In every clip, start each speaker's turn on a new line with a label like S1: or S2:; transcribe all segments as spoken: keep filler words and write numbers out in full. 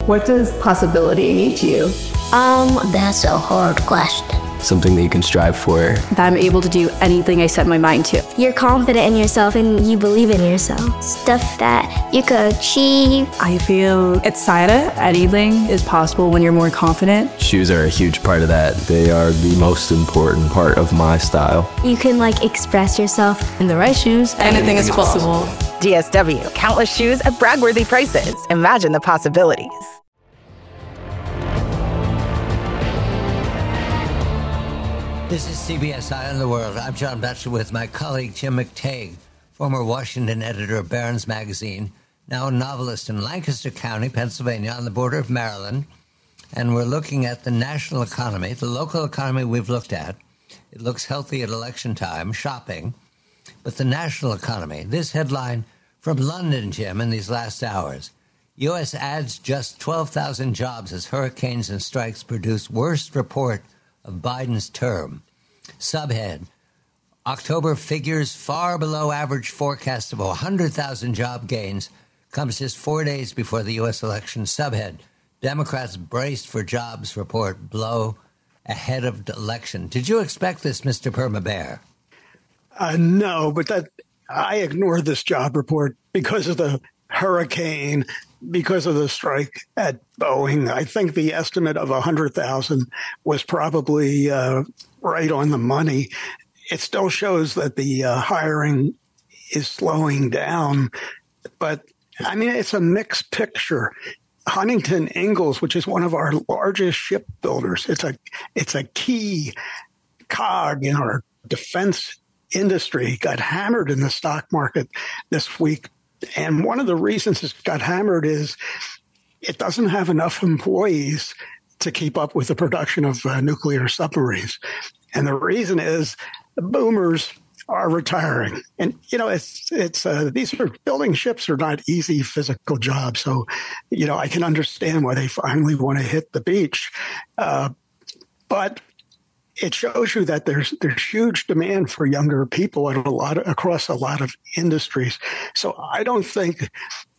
S1: What does possibility mean to you?
S2: Um, that's a hard question.
S3: Something that you can strive for.
S4: That I'm able to do anything I set my mind to.
S2: You're confident in yourself and you believe in yourself. Stuff that you could achieve.
S4: I feel excited. Anything is possible when you're more confident.
S3: Shoes are a huge part of that. They are the most important part of my style.
S2: You can like express yourself.
S4: In the right shoes, anything is possible.
S5: D S W, countless shoes at brag-worthy prices. Imagine the possibilities.
S6: This is C B S Eye on the World. I'm John Batchelor with my colleague Jim McTague, former Washington editor of Barron's Magazine, now a novelist in Lancaster County, Pennsylvania, on the border of Maryland. And we're looking at the national economy, the local economy we've looked at. It looks healthy at election time, shopping. But the national economy, this headline from London, Jim, in these last hours. U S adds just twelve thousand jobs as hurricanes and strikes produce worst report of Biden's term. Subhead, October figures far below average forecast of one hundred thousand job gains comes just four days before the U S election. Subhead, Democrats braced for jobs report blow ahead of the election. Did you expect this, Mister Perma-Bear?
S7: Uh, no, but that I ignored this job report because of the hurricane, because of the strike at Boeing. I think the estimate of one hundred thousand was probably uh, right on the money. It still shows that the uh, hiring is slowing down, but I mean, it's a mixed picture. Huntington Ingalls, which is one of our largest shipbuilders, it's a it's a key cog in our defense industry, got hammered in the stock market this week. And one of the reasons it got hammered is it doesn't have enough employees to keep up with the production of uh, nuclear submarines. And the reason is the boomers are retiring. And, you know, it's, it's, uh, these are building ships are not easy physical jobs. So, you know, I can understand why they finally want to hit the beach. Uh, but it shows you that there's there's huge demand for younger people at a lot of, across a lot of industries. So I don't think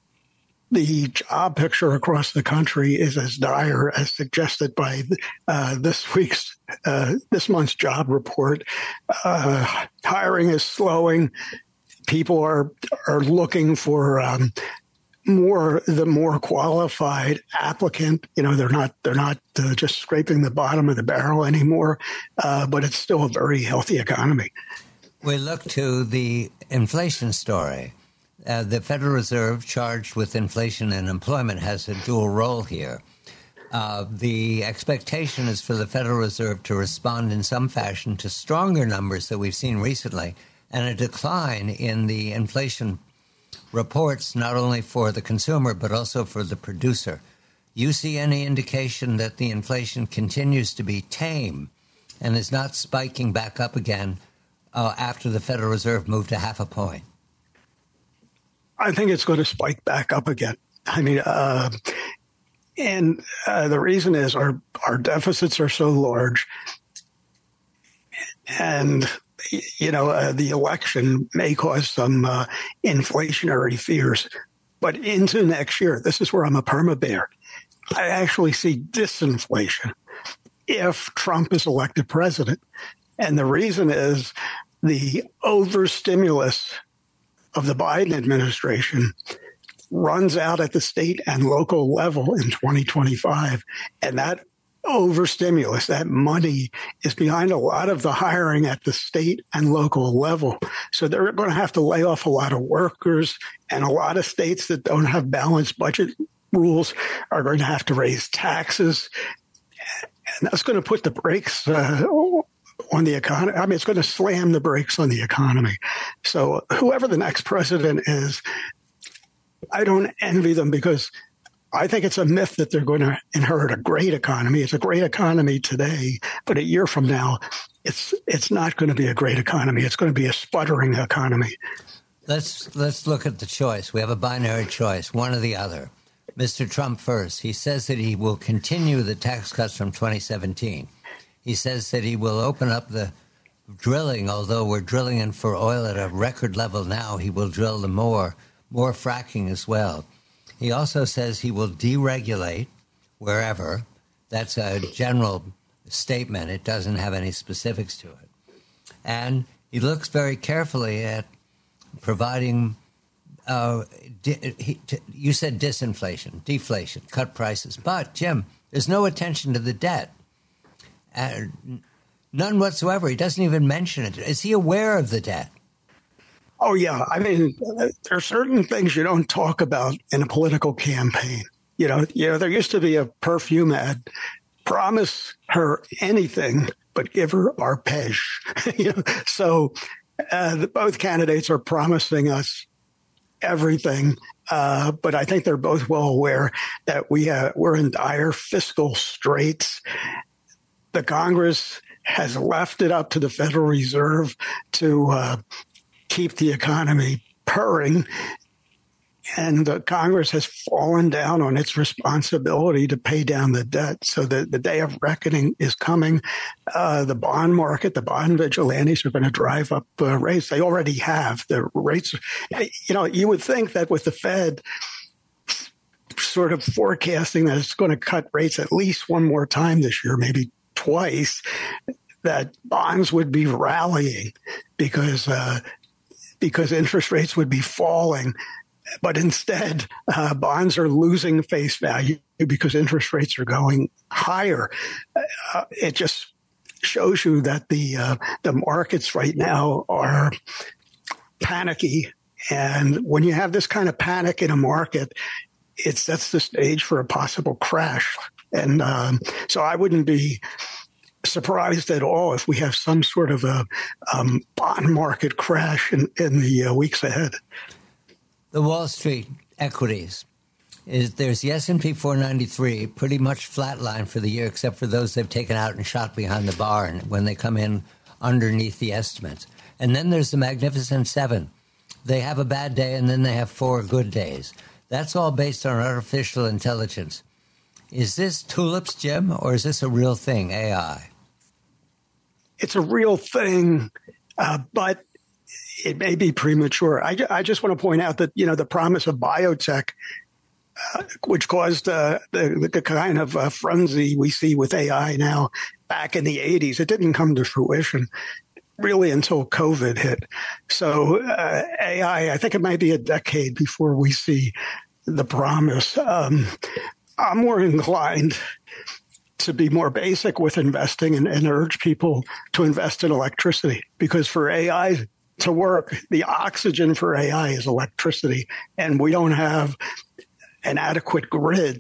S7: the job picture across the country is as dire as suggested by uh, this week's uh, this month's job report. Uh, hiring is slowing. People are are looking for um, more the more qualified applicant. You know, they're not they're not uh, just scraping the bottom of the barrel anymore. Uh, but it's still a very healthy economy.
S6: We look to the inflation story. Uh, the Federal Reserve, charged with inflation and employment, has a dual role here. Uh, the expectation is for the Federal Reserve to respond in some fashion to stronger numbers that we've seen recently and a decline in the inflation reports, not only for the consumer but also for the producer. You see any indication that the inflation continues to be tame and is not spiking back up again uh, after the Federal Reserve moved a half a point?
S7: I think it's going to spike back up again. I mean, uh, and uh, the reason is our our deficits are so large, and you know uh, the election may cause some uh, inflationary fears. But into next year, this is where I'm a perma-bear. I actually see disinflation if Trump is elected president, and the reason is the overstimulus of the Biden administration runs out at the state and local level in twenty twenty-five. And that overstimulus, that money is behind a lot of the hiring at the state and local level. So they're going to have to lay off a lot of workers, and a lot of states that don't have balanced budget rules are going to have to raise taxes. And that's going to put the brakes uh, on the economy. I mean, it's going to slam the brakes on the economy. So whoever the next president is, I don't envy them, because I think it's a myth that they're going to inherit a great economy. It's a great economy today, but a year from now, it's it's not going to be a great economy. It's going to be a sputtering economy.
S6: Let's let's look at the choice. We have a binary choice, one or the other. Mister Trump first. He says that he will continue the tax cuts from twenty seventeen. He says that he will open up the drilling, although we're drilling in for oil at a record level now. He will drill the more, more fracking as well. He also says he will deregulate, wherever. That's a general statement. It doesn't have any specifics to it. And he looks very carefully at providing, uh, di- he, t- you said disinflation, deflation, cut prices. But, Jim, there's no attention to the debt. Uh, none whatsoever. He doesn't even mention it. Is he aware of the debt?
S7: Oh, yeah. I mean, there are certain things you don't talk about in a political campaign. You know, you know, there used to be a perfume ad, promise her anything, but give her arpege. you know, so uh, the, both candidates are promising us everything. Uh, but I think they're both well aware that we uh, we're in dire fiscal straits. The Congress has left it up to the Federal Reserve to uh, keep the economy purring. And the Congress has fallen down on its responsibility to pay down the debt. So the, the day of reckoning is coming. Uh, the bond market, the bond vigilantes are going to drive up uh, rates. They already have. The rates, you know, you would think that with the Fed sort of forecasting that it's going to cut rates at least one more time this year, maybe twice, that bonds would be rallying because uh, because interest rates would be falling. But instead, uh, bonds are losing face value because interest rates are going higher. Uh, it just shows you that the uh, the markets right now are panicky. And when you have this kind of panic in a market, it sets the stage for a possible crash. And um, so I wouldn't be surprised at all if we have some sort of a um, bond market crash in, in the uh, weeks ahead.
S6: The Wall Street equities, is there's the S and P four ninety-three, pretty much flatline for the year, except for those they've taken out and shot behind the barn when they come in underneath the estimates. And then there's the Magnificent Seven. They have a bad day, and then they have four good days. That's all based on artificial intelligence. Is this tulips, Jim, or is this a real thing, A I?
S7: It's a real thing, uh, but it may be premature. I, I just want to point out that, you know, the promise of biotech, uh, which caused uh, the, the kind of uh, frenzy we see with A I now back in the eighties, it didn't come to fruition really until COVID hit. So uh, A I, I think it might be a decade before we see the promise. Um, I'm more inclined to be more basic with investing and, and urge people to invest in electricity, because for A I to work, the oxygen for A I is electricity, and we don't have an adequate grid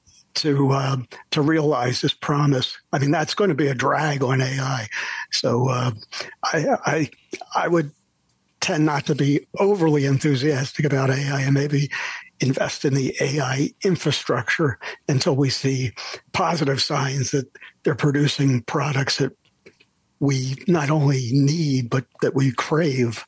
S7: to uh, to realize this promise. I mean, that's going to be a drag on A I. So uh, I, I I would tend not to be overly enthusiastic about A I, and maybe invest in the A I infrastructure until we see positive signs that they're producing products that we not only need, but that we crave.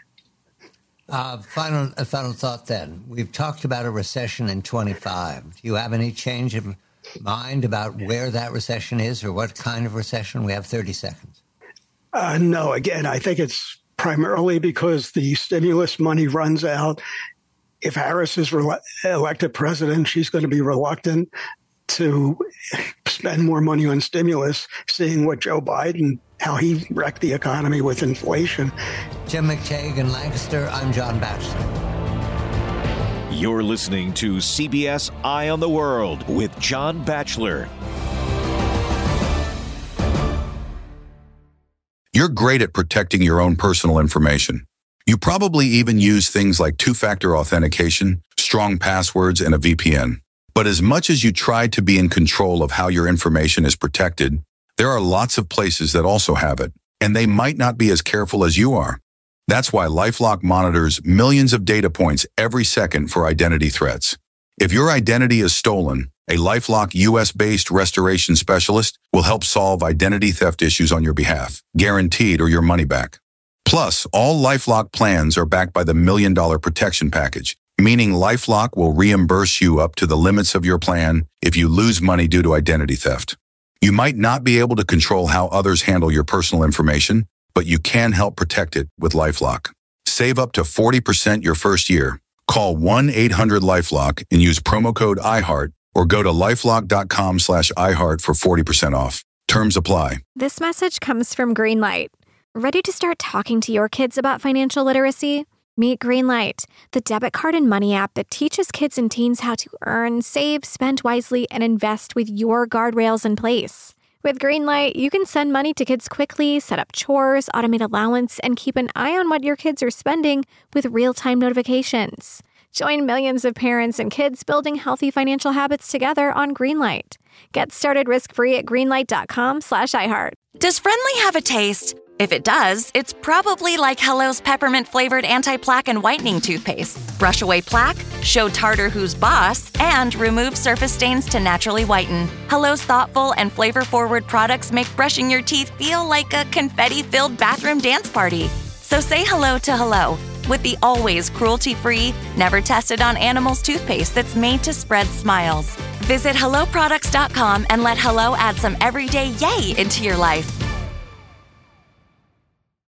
S6: Uh, final, a final thought then. We've talked about a recession in twenty-five. Do you have any change of mind about where that recession is or what kind of recession? We have thirty seconds.
S7: Uh, no, again, I think it's primarily because the stimulus money runs out. If Harris is re- elected president, she's going to be reluctant to spend more money on stimulus, seeing what Joe Biden, how he wrecked the economy with inflation.
S6: Jim McTague in Lancaster, I'm John Batchelor.
S8: You're listening to C B S Eye on the World with John Batchelor.
S9: You're great at protecting your own personal information. You probably even use things like two-factor authentication, strong passwords, and a V P N. But as much as you try to be in control of how your information is protected, there are lots of places that also have it, and they might not be as careful as you are. That's why LifeLock monitors millions of data points every second for identity threats. If your identity is stolen, a LifeLock U S-based restoration specialist will help solve identity theft issues on your behalf, guaranteed or your money back. Plus, all LifeLock plans are backed by the Million Dollar Protection Package, meaning LifeLock will reimburse you up to the limits of your plan if you lose money due to identity theft. You might not be able to control how others handle your personal information, but you can help protect it with LifeLock. Save up to forty percent your first year. Call one eight hundred LifeLock and use promo code I heart or go to lifelock.com slash iHeart for forty percent off. Terms apply.
S10: This message comes from Greenlight. Ready to start talking to your kids about financial literacy? Meet Greenlight, the debit card and money app that teaches kids and teens how to earn, save, spend wisely, and invest with your guardrails in place. With Greenlight, you can send money to kids quickly, set up chores, automate allowance, and keep an eye on what your kids are spending with real-time notifications. Join millions of parents and kids building healthy financial habits together on Greenlight. Get started risk-free at greenlight.com slash iHeart.
S11: Does Friendly have a taste? If it does, it's probably like Hello's peppermint-flavored anti-plaque and whitening toothpaste. Brush away plaque, show tartar who's boss, and remove surface stains to naturally whiten. Hello's thoughtful and flavor-forward products make brushing your teeth feel like a confetti-filled bathroom dance party. So say hello to Hello with the always cruelty-free, never tested on animals toothpaste that's made to spread smiles. Visit hello products dot com and let Hello add some everyday yay into your life.